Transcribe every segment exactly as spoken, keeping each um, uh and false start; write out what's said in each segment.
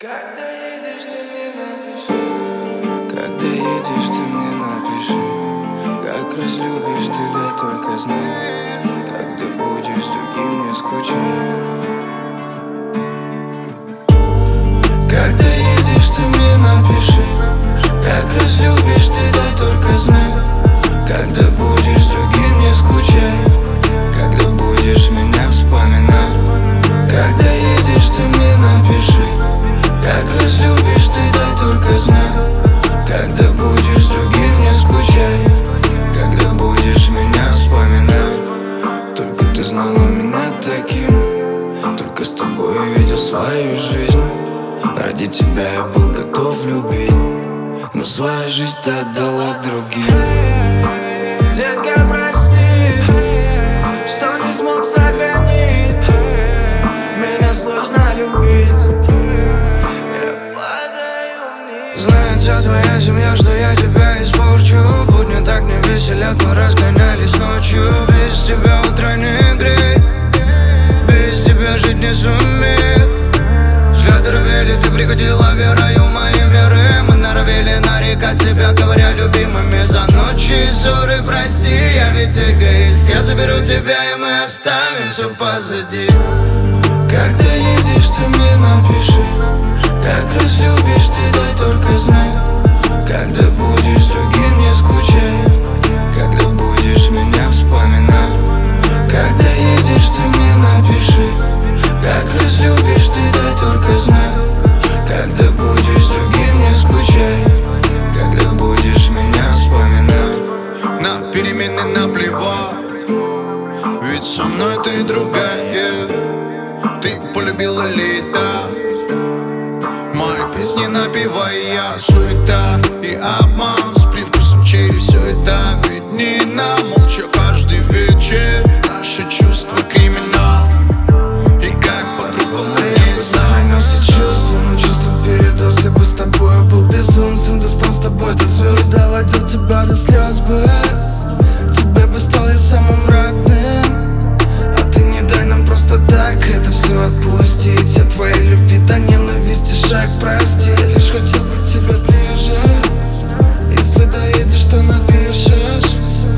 Когда едешь, ты мне напиши. Когда едешь, ты мне напиши. Как разлюбишь ты, да только знай. Когда будешь с другим, не скучай. Когда едешь, ты мне напиши. Как разлюбишь ты, да только знай. Когда будешь с другим, не скучай. Когда будешь меня вспоминать. Когда едешь, ты мне напиши. Как разлюбишь ты, дай только знай. Когда будешь с другим, не скучай. Когда будешь меня вспоминать. Только ты знала меня таким. Только с тобой я видел свою жизнь. Ради тебя я был готов любить. Но свою жизнь ты отдала другим. Детка, прости, что не смог сохранить. Меня сложно любить. Знает вся твоя семья, что я тебя испорчу. Будни так не веселят, мы разгонялись ночью. Без тебя утро не греет, без тебя жить не сумеет. Взгляды рвели, ты приходила верою моей веры. Мы норовили нарекать себя, говоря любимыми. За ночи и ссоры прости, я ведь эгоист. Я заберу тебя и мы оставим все позади. Когда едешь, ты мне напиши. Как разлюбишь ты, дай только знай. Когда будешь с другим, не скучай. Когда будешь меня вспоминать. Когда едешь, ты мне напиши. Как разлюбишь ты, дай только знай. Когда будешь с другим, не скучай. Когда будешь меня вспоминать. На перемены наплевать, ведь со мной ты другая. Ты полюбила лето. Мои песни напевая, суета и обман с привкусом черри. Все это виднее, молча каждый вечер. Наши чувства криминал, и как по-другому не знаю. Я бы сохранил все чувства, но чувства передос. Я бы с тобой был безумцем, достал с тобой до звезд. Доводил тебя до слез бы. Тебе бы стал я самым родным. А ты не дай нам просто так это все отпустить. От твоей любви до ненависти шаг прости. Лишь хотел бы тебя ближе. Если доедешь, то напишешь.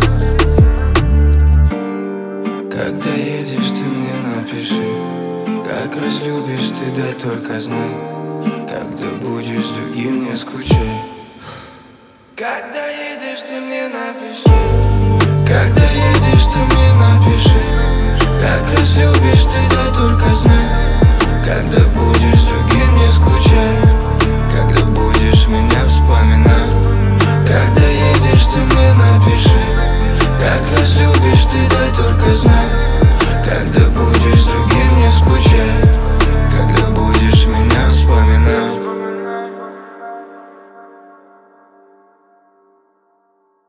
Когда едешь, ты мне напиши. Как разлюбишь ты, дай только знай. Когда будешь с другим, не скучай. Когда едешь, ты мне напиши. Когда едешь, ты мне напиши. Как разлюбишь ты, дай только знай. Когда будешь с другим, не скучай. Когда будешь меня вспоминать. Когда едешь, ты мне напиши. Как разлюбишь ты, дай